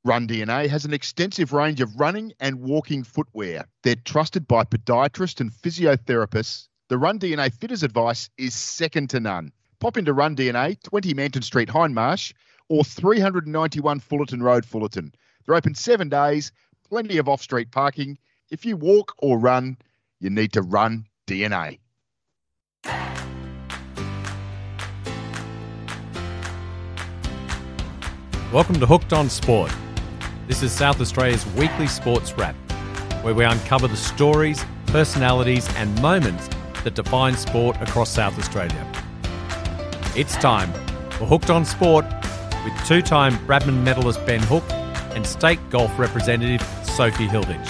Run DNA has an extensive range of running and walking footwear. They're trusted by podiatrists and physiotherapists. The Run DNA fitters advice is second to none. Pop into Run DNA, 20 Manton Street, Hindmarsh, or 391 Fullerton Road, Fullerton. They're open 7 days, plenty of off-street parking. If you walk or run, you need to Run DNA. Welcome to Hooked on Sport. This is South Australia's weekly sports wrap, where we uncover the stories, personalities and moments that define sport across South Australia. It's time for Hooked on Sport with two-time Bradman medalist Ben Hook and state golf representative Sophie Hilditch.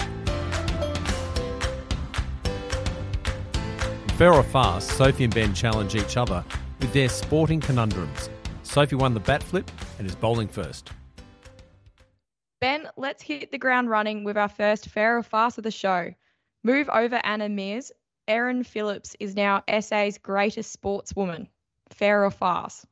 In fair or fast, Sophie and Ben challenge each other with their sporting conundrums. Sophie won the bat flip and is bowling first. Ben, let's hit the ground running with our first fair or fast of the show. Move over Anna Meares. Erin Phillips is now SA's greatest sportswoman. Fair or fast?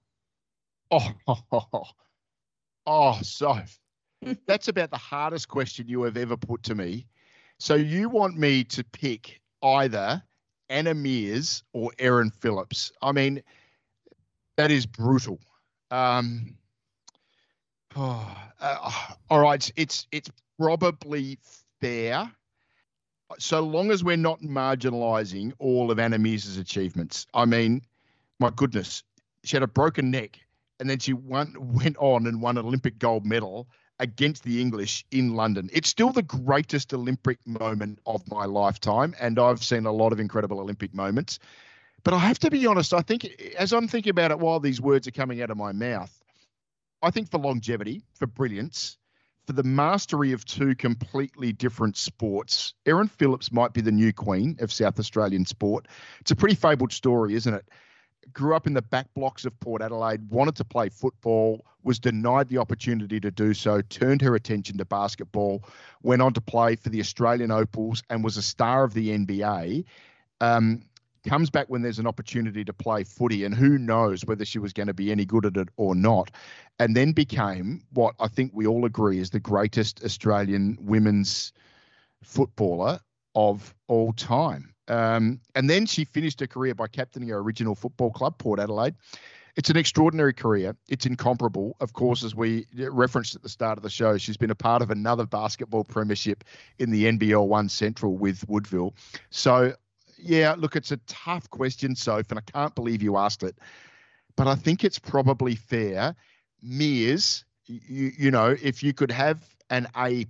Soph, that's about the hardest question you have ever put to me. So you want me to pick either Anna Meares or Erin Phillips? I mean, that is brutal. All right, it's probably fair, so long as we're not marginalising all of Anna Meares' achievements. I mean, my goodness, she had a broken neck, and then she went on and won an Olympic gold medal against the English in London. It's still the greatest Olympic moment of my lifetime, and I've seen a lot of incredible Olympic moments. But I have to be honest, I think as I'm thinking about it while these words are coming out of my mouth, I think for longevity, for brilliance, for the mastery of two completely different sports, Erin Phillips might be the new queen of South Australian sport. It's a pretty fabled story, isn't it? Grew up in the back blocks of Port Adelaide, wanted to play football, was denied the opportunity to do so, turned her attention to basketball, went on to play for the Australian Opals and was a star of the NBA. Comes back when there's an opportunity to play footy, and who knows whether she was going to be any good at it or not, and then became what I think we all agree is the greatest Australian women's footballer of all time. And then she finished her career by captaining her original football club, Port Adelaide. It's an extraordinary career. It's incomparable. Of course, as we referenced at the start of the show, she's been a part of another basketball premiership in the NBL 1 Central with Woodville. So, yeah, look, it's a tough question, Soph, and I can't believe you asked it. But I think it's probably fair. Meares, you know, if you could have an A+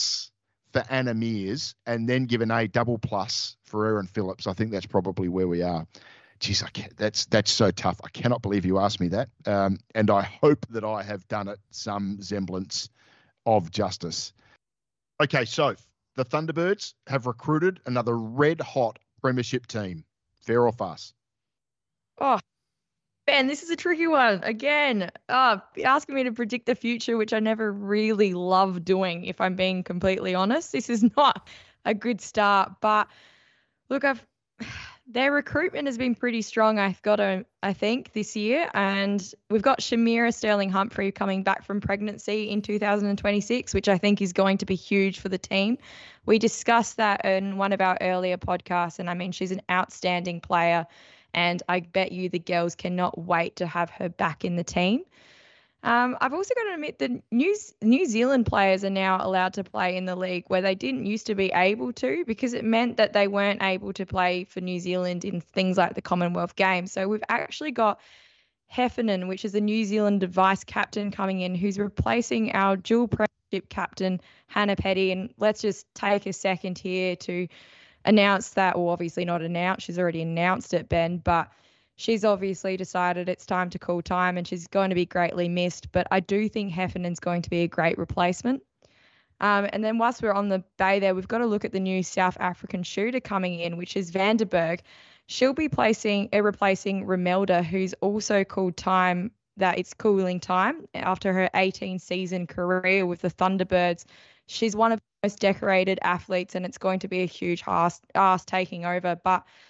for Anna Meares and then give an A+ for Erin Phillips, I think that's probably where we are. Geez, that's so tough. I cannot believe you asked me that. And I hope that I have done it some semblance of justice. Okay, so the Thunderbirds have recruited another red-hot premiership team. Fair or fast? Oh, Ben, this is a tricky one. Again, asking me to predict the future, which I never really love doing, if I'm being completely honest. This is not a good start. But look, their recruitment has been pretty strong, I think, this year. And we've got Shamira Sterling-Humphrey coming back from pregnancy in 2026, which I think is going to be huge for the team. We discussed that in one of our earlier podcasts, and I mean, she's an outstanding player, and I bet you the girls cannot wait to have her back in the team. I've also got to admit that New Zealand players are now allowed to play in the league where they didn't used to be able to, because it meant that they weren't able to play for New Zealand in things like the Commonwealth Games. So we've actually got Heffernan, which is a New Zealand vice captain, coming in, who's replacing our dual premiership captain, Hannah Petty. And let's just take a second here to announce that, or obviously not announce, she's already announced it, Ben, but she's obviously decided it's time to call time, and she's going to be greatly missed. But I do think Heffernan's going to be a great replacement. And then whilst we're on the bay there, we've got to look at the new South African shooter coming in, which is Vandenberg. She'll be replacing Romelda, who's also called time, that it's cooling time after her 18-season career with the Thunderbirds. She's one of the most decorated athletes, and it's going to be a huge ask taking over. But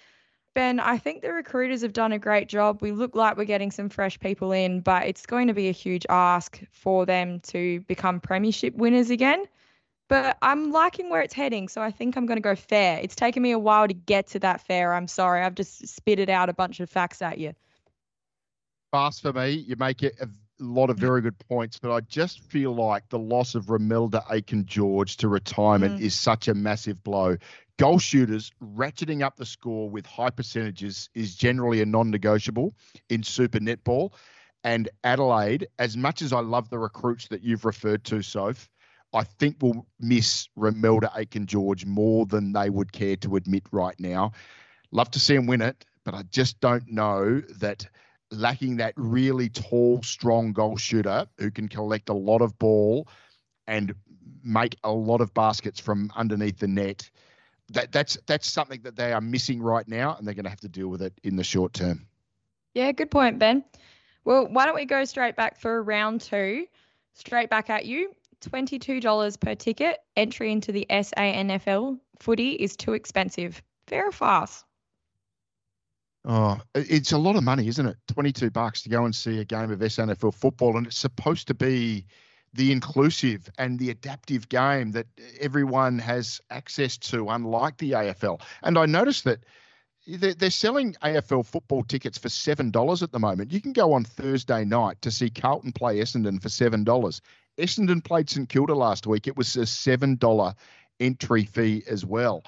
Ben, I think the recruiters have done a great job. We look like we're getting some fresh people in, but it's going to be a huge ask for them to become premiership winners again. But I'm liking where it's heading, so I think I'm going to go fair. It's taken me a while to get to that fair. I'm sorry. I've just spitted out a bunch of facts at you. Fast for me. You make it a lot of very good points, but I just feel like the loss of Romelda Aiken-George to retirement is such a massive blow. Goal shooters ratcheting up the score with high percentages is generally a non-negotiable in Super Netball. And Adelaide, as much as I love the recruits that you've referred to, Soph, I think will miss Romelda Aiken-George more than they would care to admit right now. Love to see them win it, but I just don't know that lacking that really tall, strong goal shooter who can collect a lot of ball and make a lot of baskets from underneath the net, that's something that they are missing right now, and they're going to have to deal with it in the short term. Yeah, good point, Ben. Well, why don't we go straight back for round 2? Straight back at you. $22 per ticket. Entry into the SANFL footy is too expensive. Fair or fast? Oh, it's a lot of money, isn't it? $22 to go and see a game of SANFL football, and it's supposed to be the inclusive and the adaptive game that everyone has access to, unlike the AFL. And I noticed that they're selling AFL football tickets for $7 at the moment. You can go on Thursday night to see Carlton play Essendon for $7. Essendon played St Kilda last week. It was a $7 entry fee as well.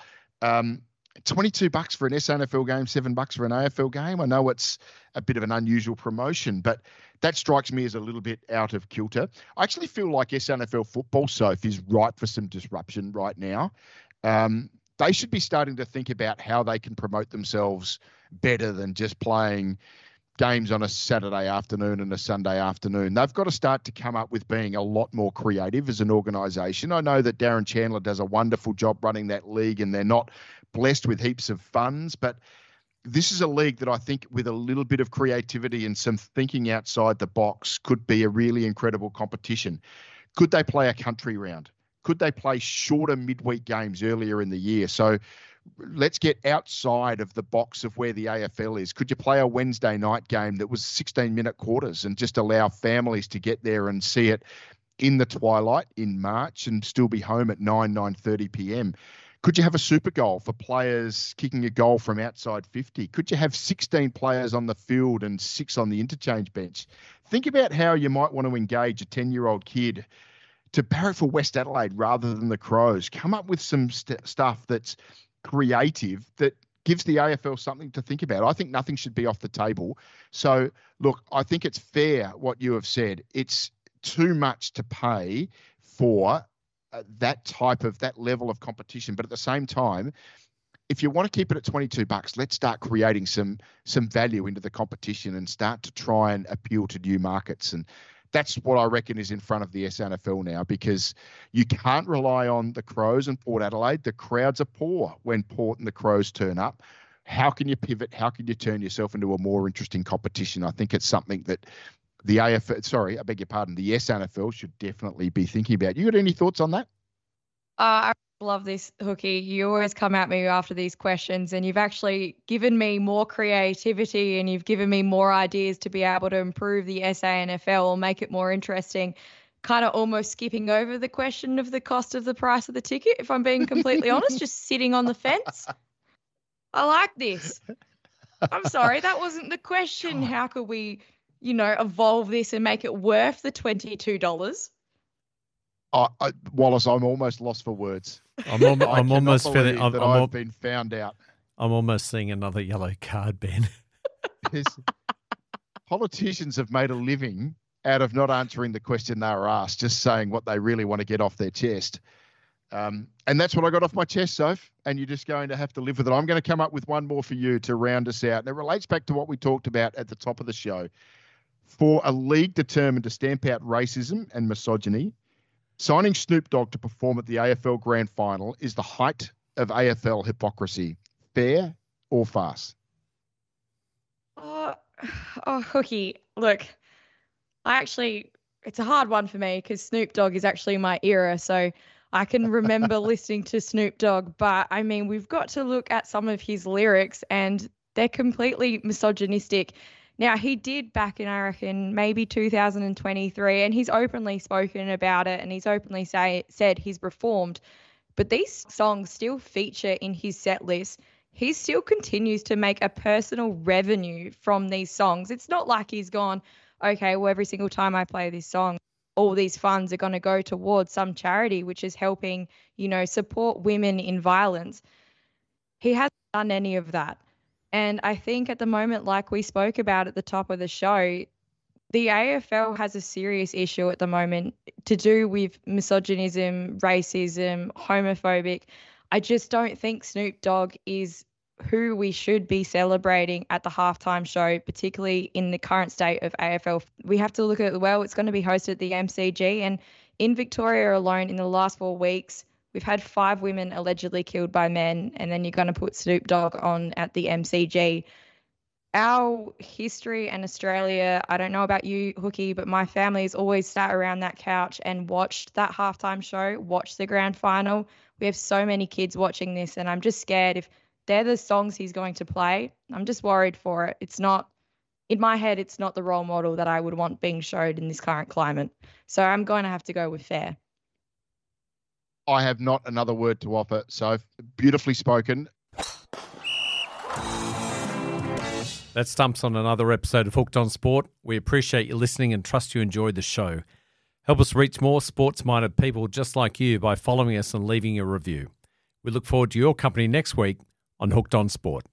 $22 for an SANFL game, $7 for an AFL game. I know it's a bit of an unusual promotion, but that strikes me as a little bit out of kilter. I actually feel like SANFL football, Soph, is ripe for some disruption right now. They should be starting to think about how they can promote themselves better than just playing games on a Saturday afternoon and a Sunday afternoon. They've got to start to come up with being a lot more creative as an organisation. I know that Darren Chandler does a wonderful job running that league, and they're not blessed with heaps of funds, but this is a league that I think with a little bit of creativity and some thinking outside the box could be a really incredible competition. Could they play a country round? Could they play shorter midweek games earlier in the year? So let's get outside of the box of where the AFL is. Could you play a Wednesday night game that was 16-minute quarters and just allow families to get there and see it in the twilight in March and still be home at 9:30 p.m.? Could you have a super goal for players kicking a goal from outside 50? Could you have 16 players on the field and 6 on the interchange bench? Think about how you might want to engage a 10-year-old kid to barrack for West Adelaide rather than the Crows. Come up with some stuff that's creative that gives the AFL something to think about. I think nothing should be off the table. So, look, I think it's fair what you have said. It's too much to pay for that level of competition. But at the same time, if you want to keep it at $22, let's start creating some value into the competition and start to try and appeal to new markets. And that's what I reckon is in front of the SANFL now, because you can't rely on the Crows and Port Adelaide. The crowds are poor when Port and the Crows turn up. How can you pivot? How can you turn yourself into a more interesting competition? I think it's something that the the SANFL should definitely be thinking about. You got any thoughts on that? I love this, Hooky. You always come at me after these questions, and you've actually given me more creativity and you've given me more ideas to be able to improve the SANFL or make it more interesting, kind of almost skipping over the question of the cost of the price of the ticket, if I'm being completely honest, just sitting on the fence. I like this. I'm sorry, that wasn't the question. How could we evolve this and make it worth the $22? Wallace, I'm almost lost for words. I'm almost feeling I've been found out. I'm almost seeing another yellow card, Ben. Politicians have made a living out of not answering the question they were asked, just saying what they really want to get off their chest. And that's what I got off my chest, Soph, and you're just going to have to live with it. I'm going to come up with one more for you to round us out. And it relates back to what we talked about at the top of the show. For a league determined to stamp out racism and misogyny, signing Snoop Dogg to perform at the AFL Grand Final is the height of AFL hypocrisy. Fair or farce? Hooky, look, it's a hard one for me because Snoop Dogg is actually my era, so I can remember listening to Snoop Dogg, but I mean, we've got to look at some of his lyrics, and They're completely misogynistic. Now, he did back in, I reckon, maybe 2023, and he's openly spoken about it, and he's openly said he's reformed. But these songs still feature in his set list. He still continues to make a personal revenue from these songs. It's not like he's gone, okay, well, every single time I play this song, all these funds are going to go towards some charity, which is helping, support women in violence. He hasn't done any of that. And I think at the moment, like we spoke about at the top of the show, the AFL has a serious issue at the moment to do with misogynism, racism, homophobic. I just don't think Snoop Dogg is who we should be celebrating at the halftime show, particularly in the current state of AFL. We have to look at, it's going to be hosted at the MCG. And in Victoria alone, in the last 4 weeks, we've had 5 women allegedly killed by men, and then you're going to put Snoop Dogg on at the MCG. Our history and Australia, I don't know about you, Hookie, but my family has always sat around that couch and watched that halftime show, watched the grand final. We have so many kids watching this, and I'm just scared if they're the songs he's going to play. I'm just worried for it. It's not, in my head, it's not the role model that I would want being showed in this current climate. So I'm going to have to go with fair. I have not another word to offer. So beautifully spoken. That stumps on another episode of Hooked on Sport. We appreciate you listening and trust you enjoyed the show. Help us reach more sports-minded people just like you by following us and leaving a review. We look forward to your company next week on Hooked on Sport.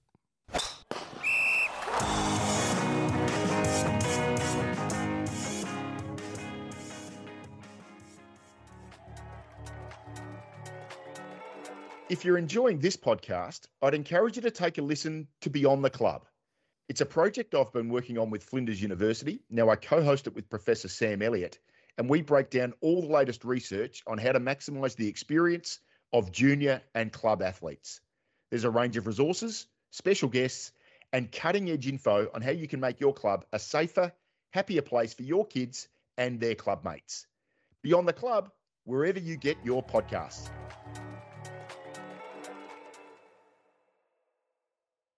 If you're enjoying this podcast, I'd encourage you to take a listen to Beyond the Club. It's a project I've been working on with Flinders University. Now I co-host it with Professor Sam Elliott, and we break down all the latest research on how to maximise the experience of junior and club athletes. There's a range of resources, special guests, and cutting-edge info on how you can make your club a safer, happier place for your kids and their club mates. Beyond the Club, wherever you get your podcasts.